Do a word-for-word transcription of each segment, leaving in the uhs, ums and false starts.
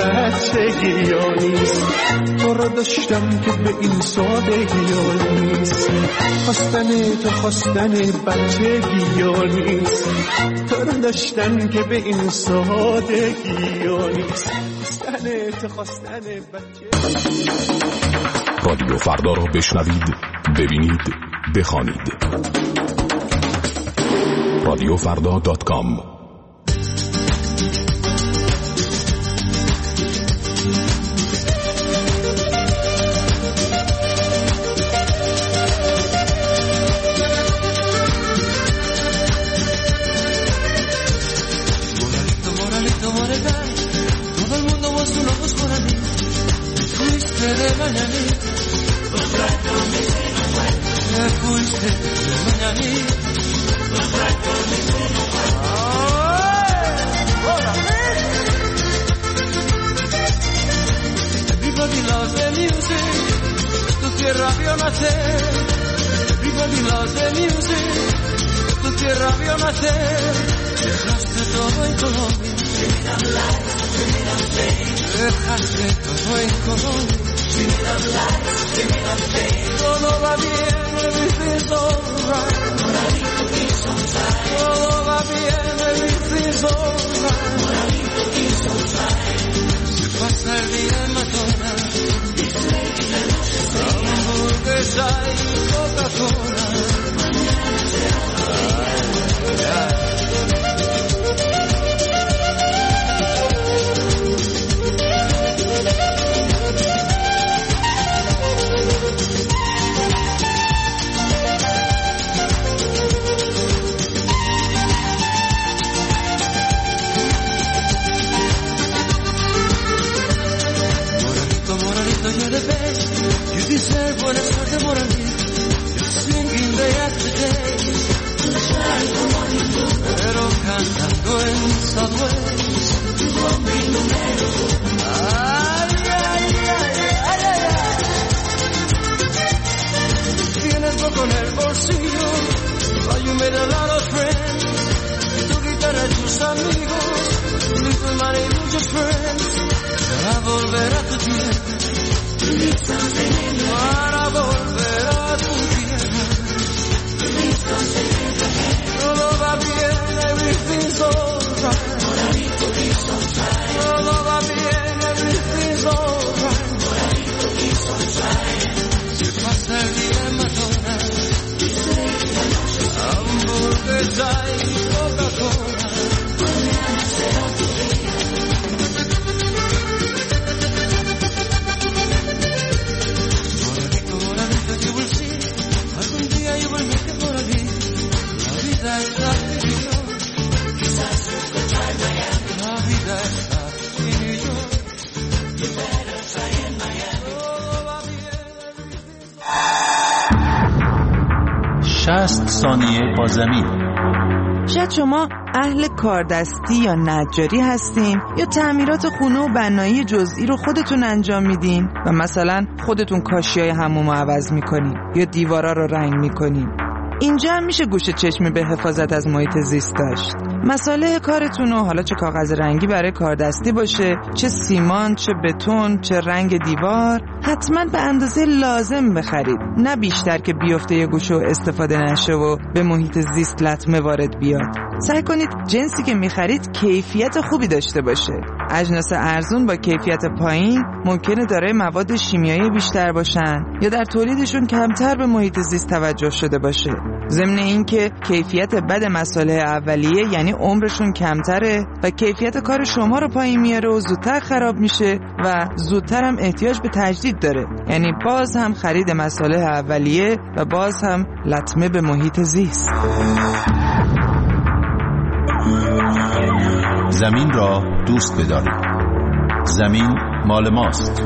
بچگی ها نیست، تو را داشتم که به این سادگی ها نیست، خواستن تو خواستن بچگی ها نیست، تو را داشتن که به این سادگی ها نیست، خواستن تو خواستن بچگی. رادیو فردا را بشنوید، ببینید، بخوانید. رادیو فردا دات کام. شصت ثانیه با زمین. شاید شما اهل کاردستی یا نجاری هستین یا تعمیرات خونه و بنایی جزئی رو خودتون انجام میدین و مثلا خودتون کاشیای حموم رو عوض میکنین یا دیوارا رو رنگ میکنین. اینجا هم میشه گوش چشمی به حفاظت از محیط زیست داشت. مساله کارتون رو، حالا چه کاغذ رنگی برای کاردستی باشه، چه سیمان، چه بتون، چه رنگ دیوار، حتما به اندازه لازم بخرید، نه بیشتر که بیفته یه گوشه و استفاده نشه و به محیط زیست لطمه وارد بیاد. سعی کنید جنسی که میخرید کیفیت خوبی داشته باشه. اجناس ارزون با کیفیت پایین ممکنه دارای مواد شیمیایی بیشتر باشن یا در تولیدشون کمتر به محیط زیست توجه شده باشه. ضمن این که کیفیت بد مصالح اولیه یعنی عمرشون کمتره و کیفیت کار شما رو پایین میاره و زودتر خراب میشه و زودتر هم احتیاج به تجدید داره. یعنی باز هم خرید مصالح اولیه و باز هم لطمه به محیط زیست. زمین را دوست بدارید. زمین مال ماست.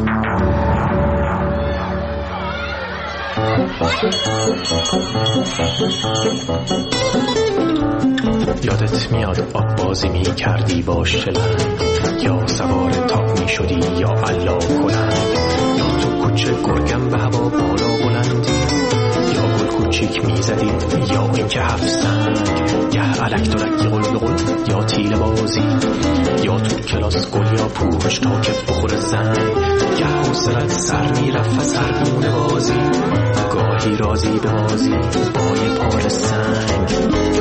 یادت میاد آب بازی می کردی با شلنگ، یا سوار تاق می شدی یا علا کنند، یا تو کوچه گرگم به هوا بالا بلندی، یا گل کوچیک میزدیم یا اینکه هفت سنگ، گه الک دلک قل قل یا تیل بازی، یا تو کلاس گل یا پوش تا که بخور زنگ، گه حوصلت سر میرفت از هر گونه بازی، گاهی رازی به بازی با یه پار سنگ.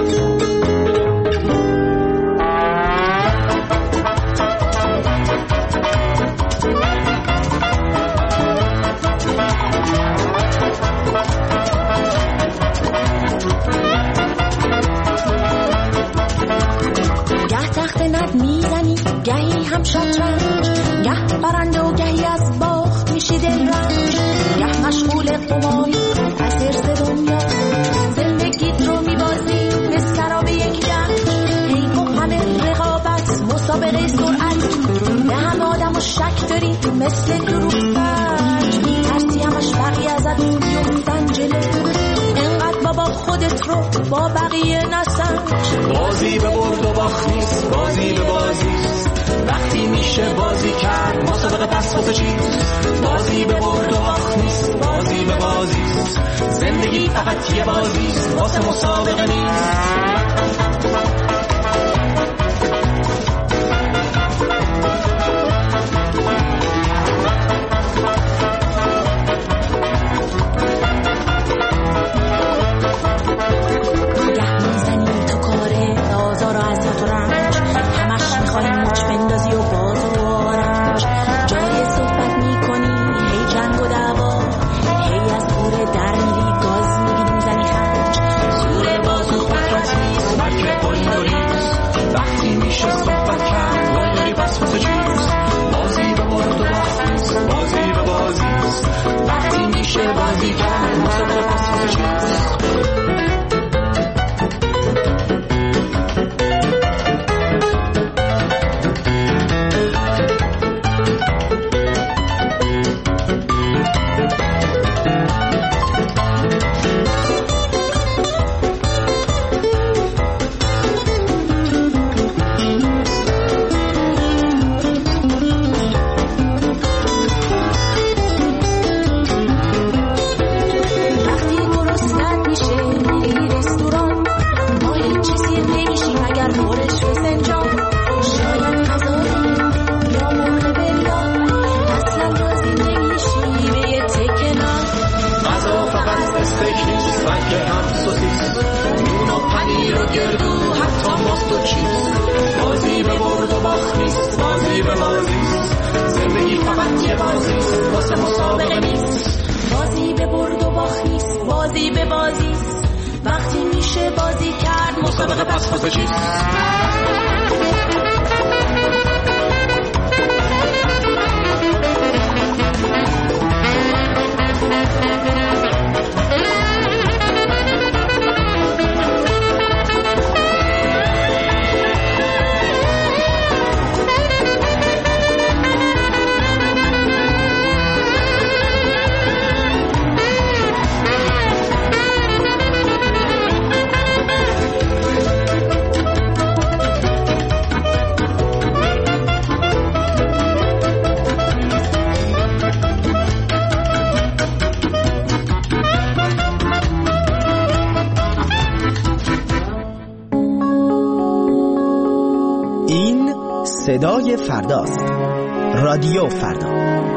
گهی هم شطرنج، گه برنده و گهی از باخت میشی دلرنج، گه مشغول قماری از حرص دنیا، زندگیت رو میبازی مثل سراب یک جنگ، حیف و همه رقابت مسابقه سرعت، به همه آدم و شک داری مثل دروغ سنج، میترسی همش بقیه ازت بیفتن جلو، انقدر بابا خودت رو با بقیه نسنج. بازی به برد و باخت نیست، بازی به بازی وقتی میشه بازی کرد مسابقه پس واسه چیست، بازی به برد و باخت نیست، بازی به بازی زندگی فقط یه بازیست واسه مسابقه نیست. صدای فرداست. رادیو فردا.